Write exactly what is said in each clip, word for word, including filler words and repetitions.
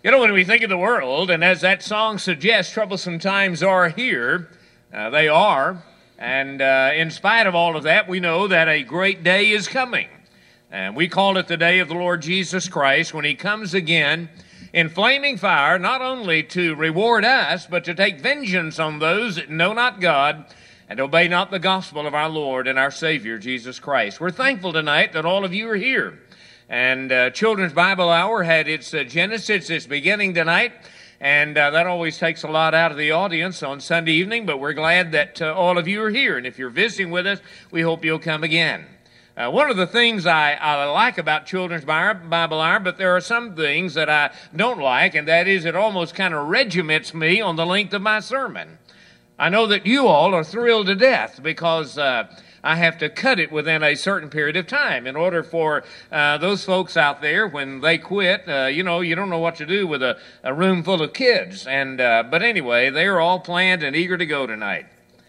You know, when we think of the world, and as that song suggests, troublesome times are here. Uh, they are. And uh, in spite of all of that, we know that a great day is coming. And we call it the day of the Lord Jesus Christ, when he comes again in flaming fire, not only to reward us, but to take vengeance on those that know not God and obey not the gospel of our Lord and our Savior, Jesus Christ. We're thankful tonight that all of you are here. And uh, Children's Bible Hour had its uh, Genesis, its beginning tonight, and uh, that always takes a lot out of the audience on Sunday evening, but we're glad that uh, all of you are here. And if you're visiting with us, we hope you'll come again. Uh, one of the things I, I like about Children's Bible Hour, but there are some things that I don't like, and that is it almost kind of regiments me on the length of my sermon. I know that you all are thrilled to death because uh, I have to cut it within a certain period of time in order for uh, those folks out there, when they quit, uh, you know, you don't know what to do with a, a room full of kids. And uh, but anyway, they're all planned and eager to go tonight.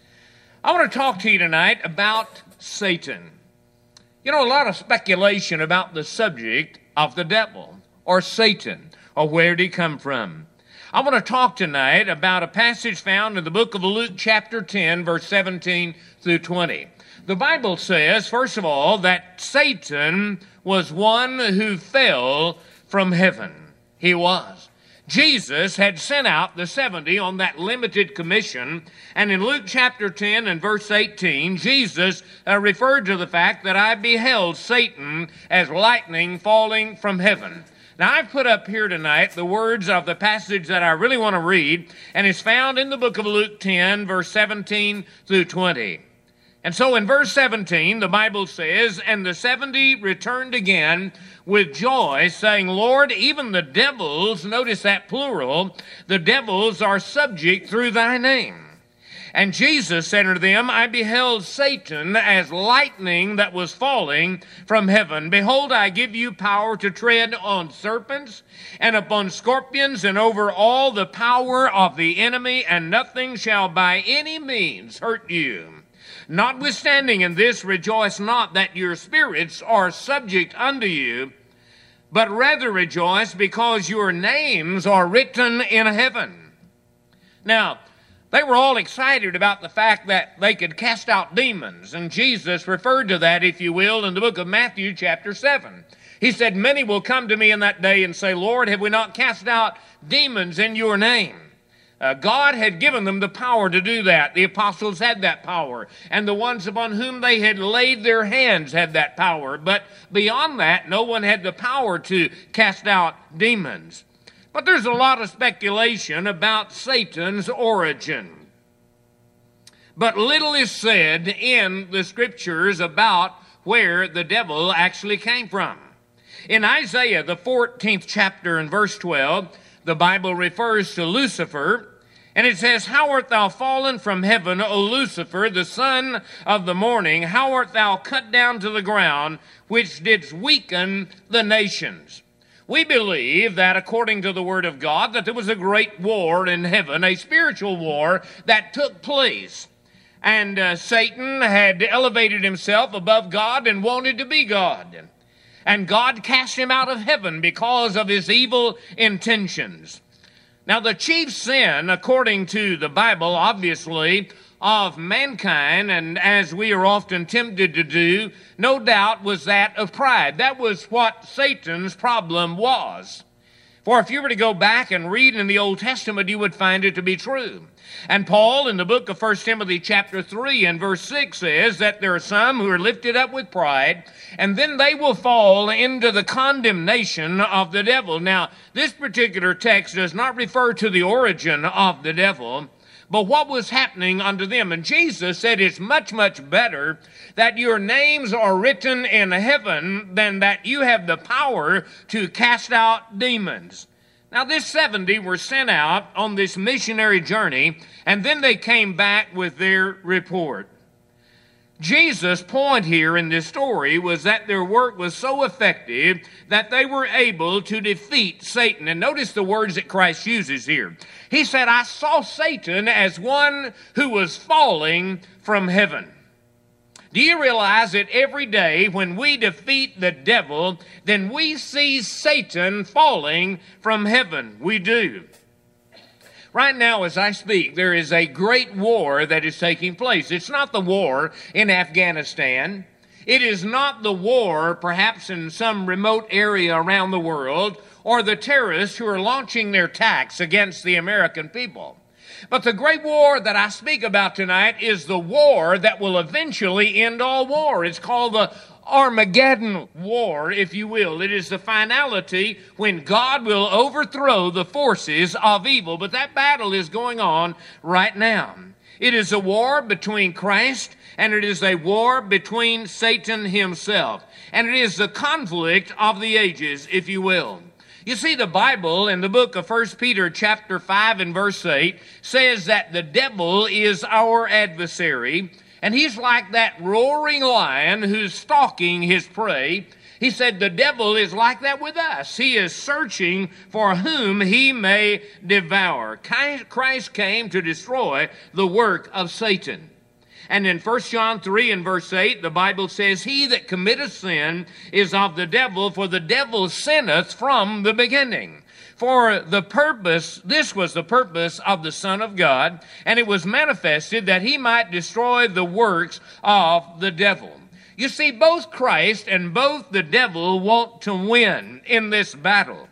I want to talk to you tonight about Satan. You know, a lot of speculation about the subject of the devil or Satan, or where did he come from. I want to talk tonight about a passage found in the book of Luke chapter ten, verse seventeen through twenty. The Bible says, first of all, that Satan was one who fell from heaven. He was. Jesus had sent out the seventy on that limited commission, and in Luke chapter ten and verse eighteen, Jesus uh, referred to the fact that I beheld Satan as lightning falling from heaven. Now, I've put up here tonight the words of the passage that I really want to read, and it's found in the book of Luke ten, verse seventeen through twenty. And so in verse seventeen, the Bible says, "And the seventy returned again with joy, saying, Lord, even the devils," notice that plural, "the devils are subject through thy name. And Jesus said unto them, I beheld Satan as lightning that was falling from heaven. Behold, I give you power to tread on serpents and upon scorpions and over all the power of the enemy, and nothing shall by any means hurt you. Notwithstanding in this, rejoice not that your spirits are subject unto you, but rather rejoice because your names are written in heaven." Now, they were all excited about the fact that they could cast out demons, and Jesus referred to that, if you will, in the book of Matthew chapter seven. He said, "Many will come to me in that day and say, Lord, have we not cast out demons in your name?" Uh, God had given them the power to do that. The apostles had that power, and the ones upon whom they had laid their hands had that power. But beyond that, no one had the power to cast out demons. But there's a lot of speculation about Satan's origin. But little is said in the scriptures about where the devil actually came from. In Isaiah, the fourteenth chapter and verse twelve, the Bible refers to Lucifer, and it says, "How art thou fallen from heaven, O Lucifer, the son of the morning? How art thou cut down to the ground, which didst weaken the nations?" We believe that according to the Word of God, that there was a great war in heaven, a spiritual war that took place. And uh, Satan had elevated himself above God and wanted to be God. And God cast him out of heaven because of his evil intentions. Now, the chief sin, according to the Bible, obviously, of mankind, and as we are often tempted to do, no doubt was that of pride. That was what Satan's problem was. For if you were to go back and read in the Old Testament, you would find it to be true. And Paul, in the book of First Timothy chapter three and verse six, says that there are some who are lifted up with pride, and then they will fall into the condemnation of the devil. Now, this particular text does not refer to the origin of the devil, but what was happening unto them. And Jesus said it's much, much better that your names are written in heaven than that you have the power to cast out demons. Now, this seventy were sent out on this missionary journey, and then they came back with their report. Jesus' point here in this story was that their work was so effective that they were able to defeat Satan. And notice the words that Christ uses here. He said, "I saw Satan as one who was falling from heaven." Do you realize that every day when we defeat the devil, then we see Satan falling from heaven? We do. Right now, as I speak, there is a great war that is taking place. It's not the war in Afghanistan. It is not the war, perhaps in some remote area around the world, or the terrorists who are launching their attacks against the American people. But the great war that I speak about tonight is the war that will eventually end all war. It's called the Armageddon War, if you will. It is the finality when God will overthrow the forces of evil. But that battle is going on right now. It is a war between Christ and it is a war between Satan himself. And it is the conflict of the ages, if you will. You see, the Bible in the book of First Peter chapter five and verse eight says that the devil is our adversary, and he's like that roaring lion who's stalking his prey. He said the devil is like that with us. He is searching for whom he may devour. Christ came to destroy the work of Satan. And in First John three and verse eight, the Bible says, he that committeth sin is of the devil, for the devil sinneth from the beginning. For the purpose, this was the purpose of the Son of God, and it was manifested that he might destroy the works of the devil. You see, both Christ and both the devil want to win in this battle.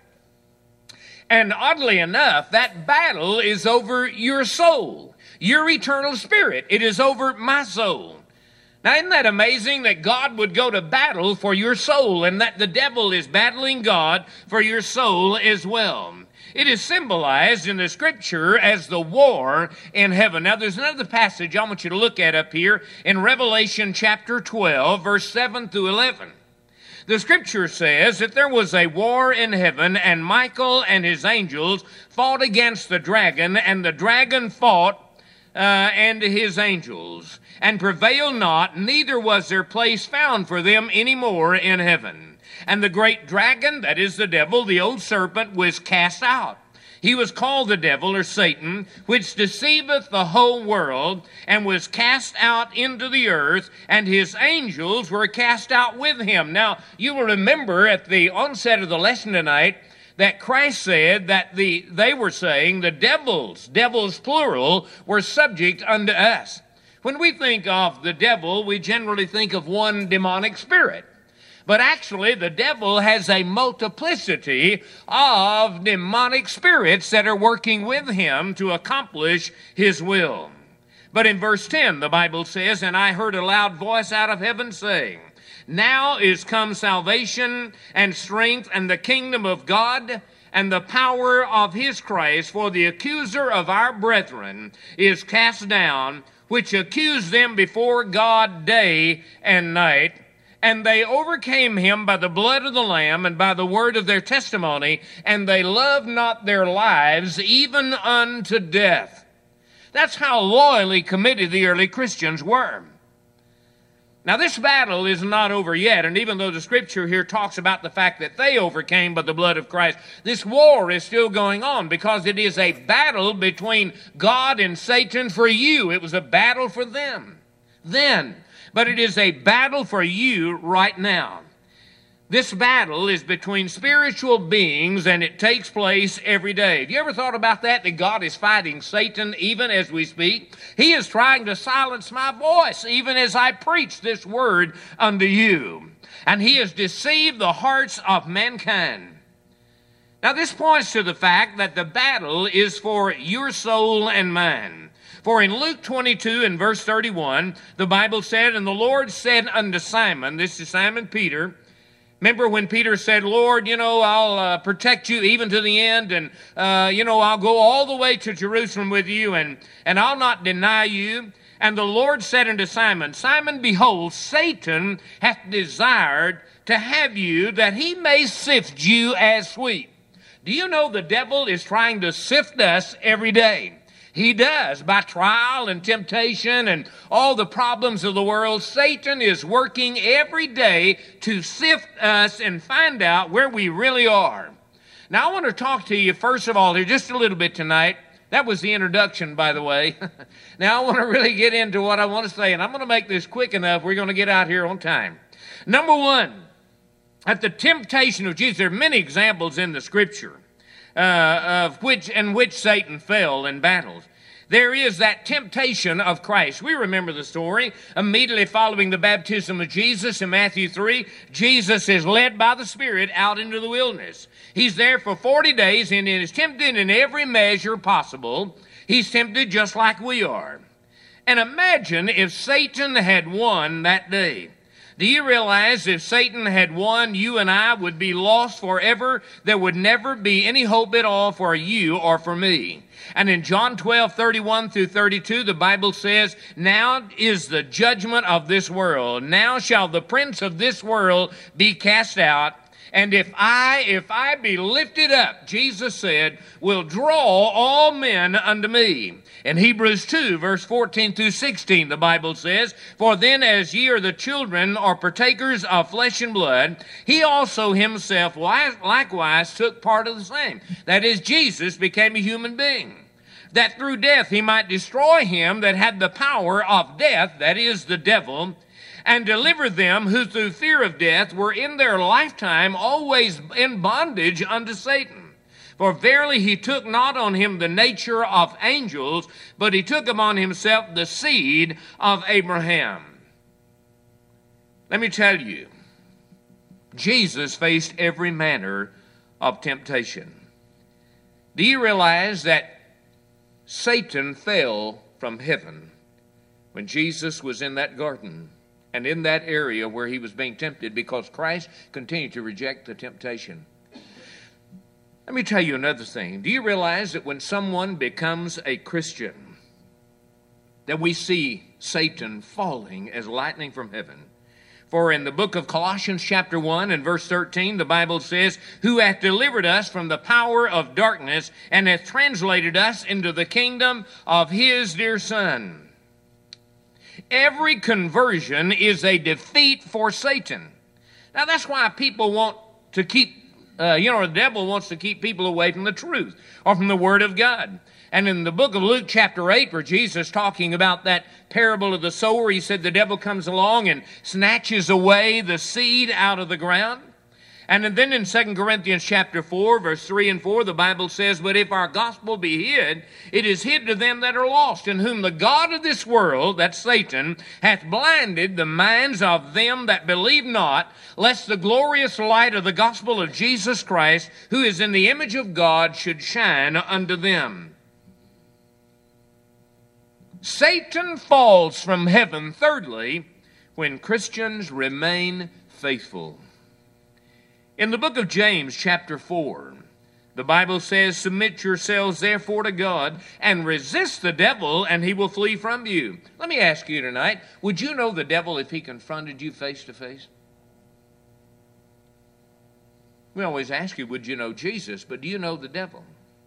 And oddly enough, that battle is over your soul, your eternal spirit. It is over my soul. Now, isn't that amazing that God would go to battle for your soul and that the devil is battling God for your soul as well? It is symbolized in the Scripture as the war in heaven. Now, there's another passage I want you to look at up here in Revelation chapter twelve, verse seven through eleven. The Scripture says that there was a war in heaven, and Michael and his angels fought against the dragon, and the dragon fought uh, and his angels, and prevailed not, neither was their place found for them any more in heaven. And the great dragon, that is the devil, the old serpent, was cast out. He was called the devil, or Satan, which deceiveth the whole world, and was cast out into the earth, and his angels were cast out with him. Now, you will remember at the onset of the lesson tonight that Christ said that the they were saying the devils, devils plural, were subject unto us. When we think of the devil, we generally think of one demonic spirit. But actually, the devil has a multiplicity of demonic spirits that are working with him to accomplish his will. But in verse ten, the Bible says, and I heard a loud voice out of heaven saying, now is come salvation and strength and the kingdom of God and the power of his Christ, for the accuser of our brethren is cast down, which accused them before God day and night. And they overcame him by the blood of the Lamb and by the word of their testimony, and they loved not their lives even unto death. That's how loyally committed the early Christians were. Now, this battle is not over yet, and even though the Scripture here talks about the fact that they overcame by the blood of Christ, this war is still going on because it is a battle between God and Satan for you. It was a battle for them then. But it is a battle for you right now. This battle is between spiritual beings, and it takes place every day. Have you ever thought about that, that God is fighting Satan even as we speak? He is trying to silence my voice even as I preach this word unto you. And he has deceived the hearts of mankind. Now, this points to the fact that the battle is for your soul and mine. For in Luke twenty-two and verse thirty-one, the Bible said, and the Lord said unto Simon, this is Simon Peter. Remember when Peter said, Lord, you know, I'll uh, protect you even to the end, and, uh, you know, I'll go all the way to Jerusalem with you, and, and I'll not deny you. And the Lord said unto Simon, Simon, behold, Satan hath desired to have you, that he may sift you as wheat. Do you know the devil is trying to sift us every day? He does, by trial and temptation and all the problems of the world. Satan is working every day to sift us and find out where we really are. Now, I want to talk to you, first of all, here just a little bit tonight That was the introduction, by the way. Now I want to really get into what I want to say, and I'm going to make this quick enough. We're going to get out here on time. Number one, at the temptation of Jesus, there are many examples in the Scripture uh, of which in which Satan fell in battles. There is that temptation of Christ. We remember the story. Immediately following the baptism of Jesus in Matthew three, Jesus is led by the Spirit out into the wilderness. He's there for forty days and is tempted in every measure possible. He's tempted just like we are. And imagine if Satan had won that day. Do you realize if Satan had won, you and I would be lost forever? There would never be any hope at all for you or for me. And in John twelve, thirty-one through thirty-two, the Bible says, now is the judgment of this world. Now shall the prince of this world be cast out. And if I, if I be lifted up, Jesus said, will draw all men unto me. In Hebrews two, verse fourteen through sixteen, the Bible says, for then as ye are the children or partakers of flesh and blood, he also himself likewise took part of the same. That is, Jesus became a human being, that through death he might destroy him that had the power of death, that is, the devil, and deliver them who through fear of death were in their lifetime always in bondage unto Satan. For verily he took not on him the nature of angels, but he took upon himself the seed of Abraham. Let me tell you, Jesus faced every manner of temptation. Do you realize that Satan fell from heaven when Jesus was in that garden and in that area where he was being tempted, because Christ continued to reject the temptation? Let me tell you another thing. Do you realize that when someone becomes a Christian, that we see Satan falling as lightning from heaven? For in the book of Colossians chapter one and verse thirteen, the Bible says, who hath delivered us from the power of darkness and hath translated us into the kingdom of his dear Son. Every conversion is a defeat for Satan. Now that's why people want to keep Uh, you know, the devil wants to keep people away from the truth or from the Word of God. And in the book of Luke chapter eight, where Jesus talking about that parable of the sower, he said the devil comes along and snatches away the seed out of the ground. And then in Second Corinthians chapter four, verse three and four, the Bible says, but if our gospel be hid, it is hid to them that are lost, in whom the God of this world, that's Satan, hath blinded the minds of them that believe not, lest the glorious light of the gospel of Jesus Christ, who is in the image of God, should shine unto them. Satan falls from heaven, thirdly, when Christians remain faithful. In the book of James, chapter four, the Bible says, submit yourselves therefore to God and resist the devil, and he will flee from you. Let me ask you tonight, would you know the devil if he confronted you face to face? We always ask you, would you know Jesus? But do you know the devil?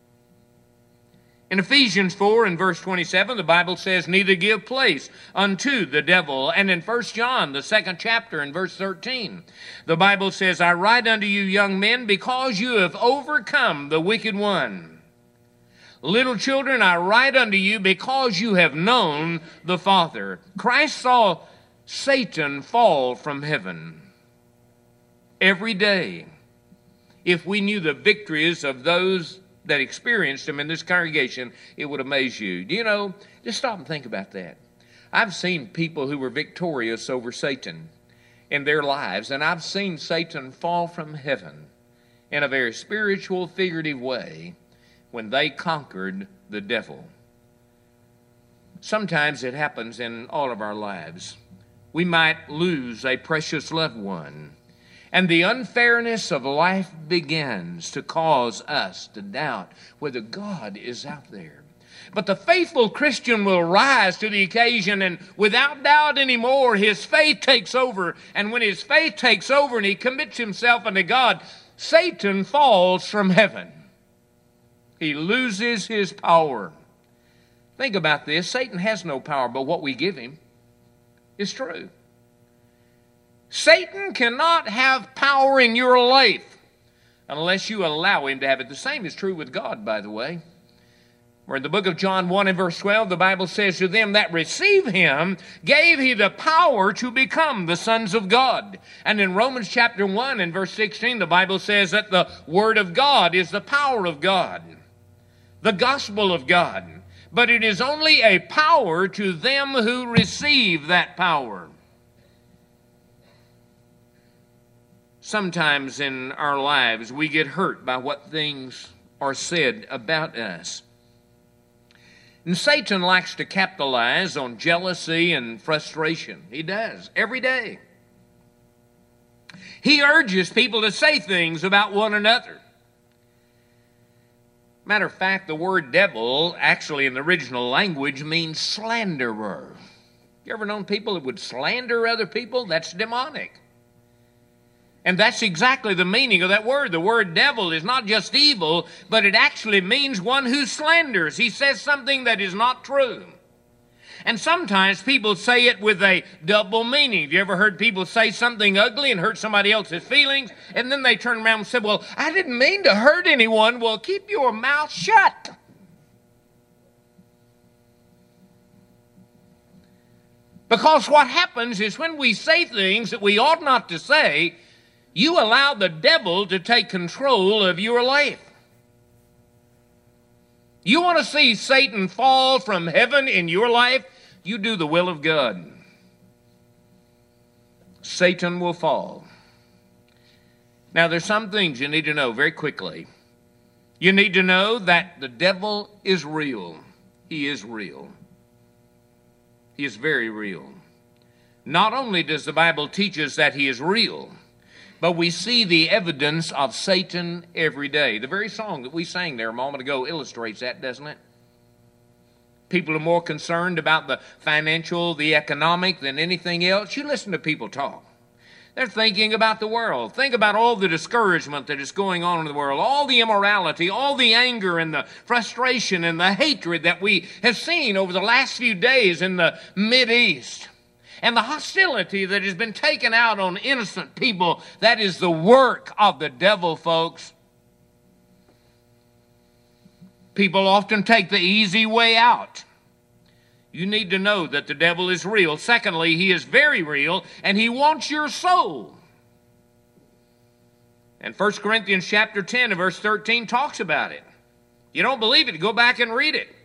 In Ephesians four and verse twenty-seven, the Bible says, neither give place unto the devil. And in First John, the second chapter, in verse thirteen, the Bible says, I write unto you, young men, because you have overcome the wicked one. Little children, I write unto you because you have known the Father. Christ saw Satan fall from heaven every day. If we knew the victories of those that experienced them in this congregation, it would amaze you. Do you know, just stop and think about that. I've seen people who were victorious over Satan in their lives, and I've seen Satan fall from heaven in a very spiritual, figurative way when they conquered the devil. Sometimes it happens in all of our lives. We might lose a precious loved one, and the unfairness of life begins to cause us to doubt whether God is out there. But the faithful Christian will rise to the occasion, and without doubt anymore, his faith takes over. And when his faith takes over and he commits himself unto God, Satan falls from heaven. He loses his power. Think about this. Satan has no power, but what we give him is true. Satan cannot have power in your life unless you allow him to have it. The same is true with God, by the way. Where in the book of John one and verse twelve, the Bible says, to them that receive him, gave he the power to become the sons of God. And in Romans chapter one and verse sixteen, the Bible says that the word of God is the power of God, the gospel of God. But it is only a power to them who receive that power. Sometimes in our lives, we get hurt by what things are said about us. And Satan likes to capitalize on jealousy and frustration. He does, every day. He urges people to say things about one another. Matter of fact, the word devil, actually in the original language, means slanderer. You ever known people that would slander other people? That's demonic. And that's exactly the meaning of that word. The word devil is not just evil, but it actually means one who slanders. He says something that is not true. And sometimes people say it with a double meaning. Have you ever heard people say something ugly and hurt somebody else's feelings? And then they turn around and say, well, I didn't mean to hurt anyone. Well, keep your mouth shut. Because what happens is when we say things that we ought not to say, you allow the devil to take control of your life. You want to see Satan fall from heaven in your life? You do the will of God. Satan will fall. Now, there's some things you need to know very quickly. You need to know that the devil is real. He is real. He is very real. Not only does the Bible teach us that he is real, but we see the evidence of Satan every day. The very song that we sang there a moment ago illustrates that, doesn't it? People are more concerned about the financial, the economic than anything else. You listen to people talk. They're thinking about the world. Think about all the discouragement that is going on in the world, all the immorality, all the anger and the frustration and the hatred that we have seen over the last few days in the Mideast. And the hostility that has been taken out on innocent people, that is the work of the devil, folks. People often take the easy way out. You need to know that the devil is real. Secondly, he is very real, and he wants your soul. And First Corinthians chapter ten and verse thirteen talks about it. You don't believe it, go back and read it.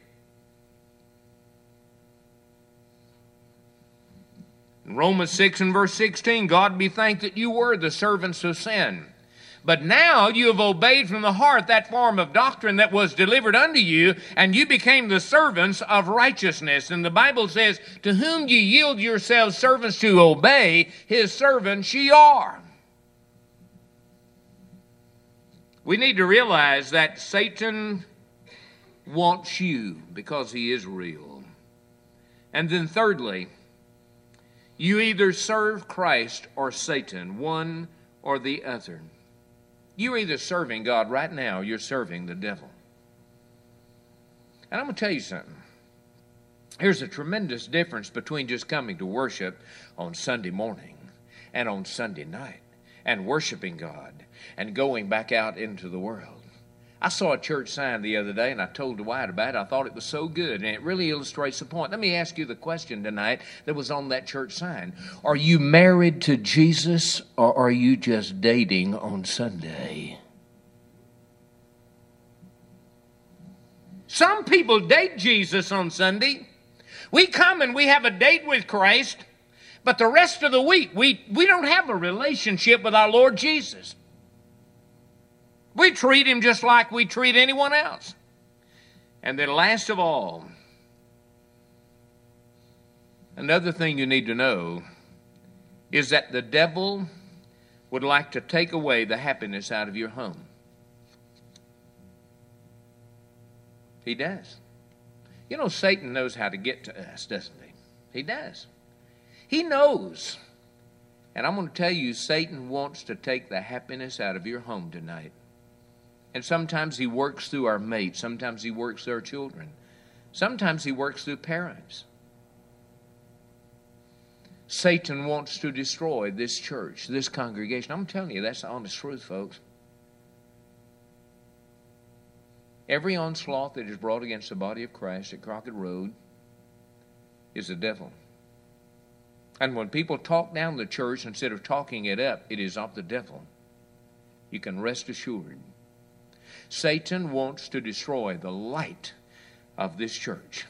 In Romans six and verse sixteen, God be thanked that you were the servants of sin. But now you have obeyed from the heart that form of doctrine that was delivered unto you, and you became the servants of righteousness. And the Bible says, to whom ye yield yourselves servants to obey, his servants ye are. We need to realize that Satan wants you because he is real. And then thirdly, you either serve Christ or Satan, one or the other. You're either serving God right now or you're serving the devil. And I'm going to tell you something. There's a tremendous difference between just coming to worship on Sunday morning and on Sunday night and worshiping God and going back out into the world. I saw a church sign the other day, and I told Dwight about it. I thought it was so good, and it really illustrates the point. Let me ask you the question tonight that was on that church sign. Are you married to Jesus, or are you just dating on Sunday? Some people date Jesus on Sunday. We come and we have a date with Christ, but the rest of the week, we, we don't have a relationship with our Lord Jesus. We treat him just like we treat anyone else. And then last of all, another thing you need to know is that the devil would like to take away the happiness out of your home. He does. You know, Satan knows how to get to us, doesn't he? He does. He knows. And I'm going to tell you, Satan wants to take the happiness out of your home tonight. And sometimes he works through our mates. Sometimes he works through our children. Sometimes he works through parents. Satan wants to destroy this church, this congregation. I'm telling you, that's the honest truth, folks. Every onslaught that is brought against the body of Christ at Crockett Road is the devil. And when people talk down the church instead of talking it up, it is of the devil. You can rest assured. Satan wants to destroy the light of this church.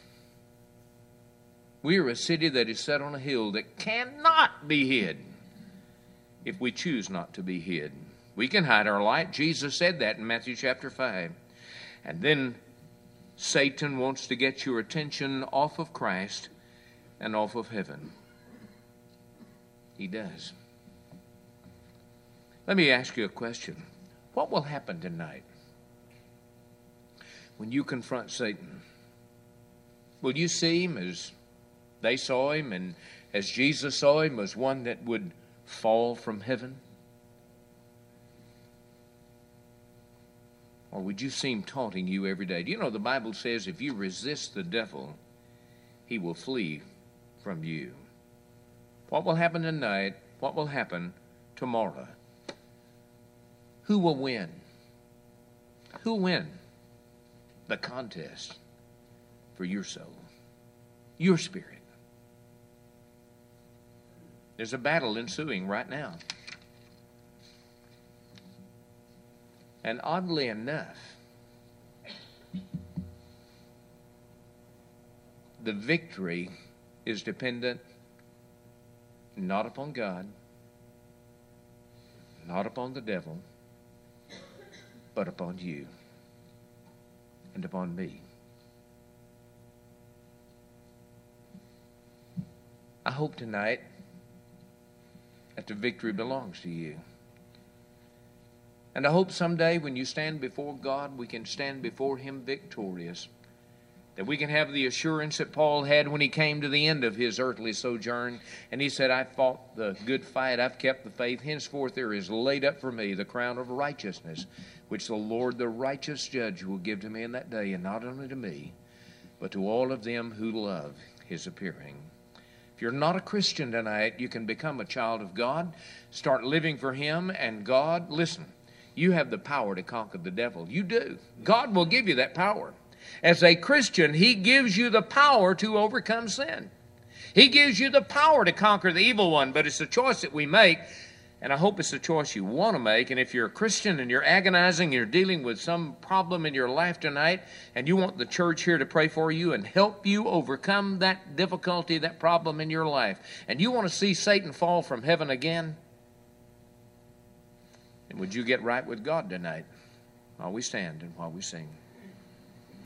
We are a city that is set on a hill that cannot be hid if we choose not to be hid. We can hide our light. Jesus said that in Matthew chapter five. And then Satan wants to get your attention off of Christ and off of heaven. He does. Let me ask you a question. What will happen tonight when you confront Satan? Will you see him as they saw him and as Jesus saw him, as one that would fall from heaven? Or would you see him taunting you every day? Do you know the Bible says if you resist the devil, he will flee from you? What will happen tonight? What will happen tomorrow? Who will win? Who will win the contest for your soul, your spirit? There's a battle ensuing right now. And oddly enough, the victory is dependent not upon God, not upon the devil, but upon you and upon me. I hope tonight that the victory belongs to you. And I hope someday when you stand before God, we can stand before him victorious. That we can have the assurance that Paul had when he came to the end of his earthly sojourn. And he said, I fought the good fight, I've kept the faith. Henceforth there is laid up for me the crown of righteousness, which the Lord, the righteous judge, will give to me in that day. And not only to me, but to all of them who love his appearing. If you're not a Christian tonight, you can become a child of God. Start living for him and God. Listen, you have the power to conquer the devil. You do. God will give you that power. As a Christian, he gives you the power to overcome sin. He gives you the power to conquer the evil one, but it's a choice that we make, and I hope it's a choice you want to make. And if you're a Christian and you're agonizing, you're dealing with some problem in your life tonight, and you want the church here to pray for you and help you overcome that difficulty, that problem in your life, and you want to see Satan fall from heaven again, and would you get right with God tonight while we stand and while we sing?